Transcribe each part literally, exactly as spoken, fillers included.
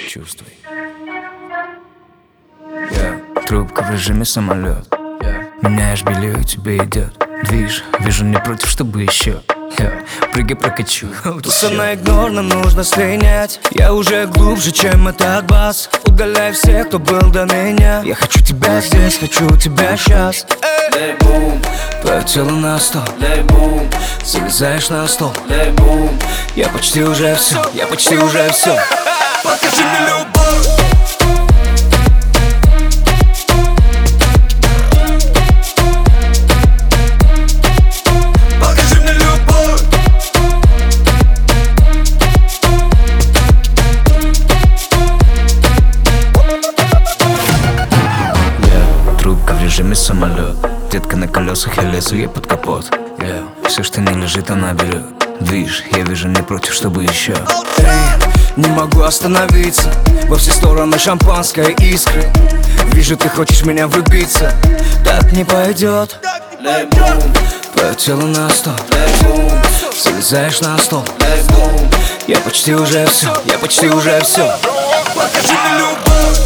Чувствуй. Я трубка в режиме самолет. Меняешь белье, тебе идет движ. Вижу, не против, чтобы еще. Я прыгай, прокачу. Туса на игнор, нам нужно слинять. Я уже глубже, чем этот бас. Удаляй всех, кто был до меня. Я хочу тебя здесь, хочу тебя сейчас. Твое тело на стол, залезаешь на стол. Я почти уже все, я почти уже все. Покажи мне любовь. Самолет, детка на колесах, я лезу ей под капот. Yeah. Все, что не лежит, она берет. Движ, я вижу, не против, чтобы еще. Эй, не могу остановиться. Во все стороны шампанское искры. Вижу, ты хочешь меня влюбиться. Так не пойдет. Твое тело на стол, залезаешь на стол. Я почти уже все, я почти уже все. Покажи мне любовь.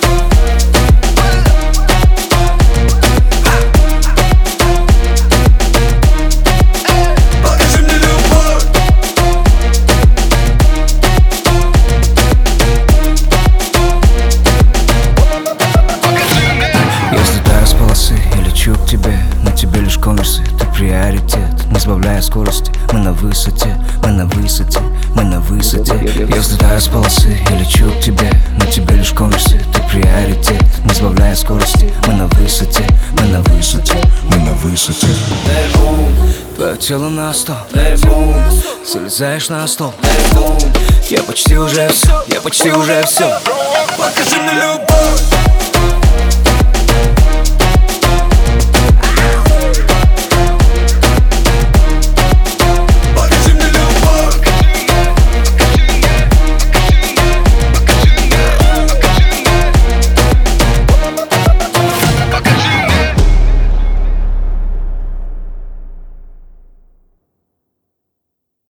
Я лечу к тебе, на тебе лишь коммерсы, ты приоритет. Не сбавляя скорости, мы на высоте, мы на высоте, мы на высоте. Я взлетаю с полосы, я лечу к тебе, на тебе лишь коммерсы, ты приоритет. Не сбавляя скорости, мы на высоте, мы на высоте, мы на высоте. Твое тело на стол, залезаешь на стол. Я почти уже все, я почти уже все. Покажи мне любовь.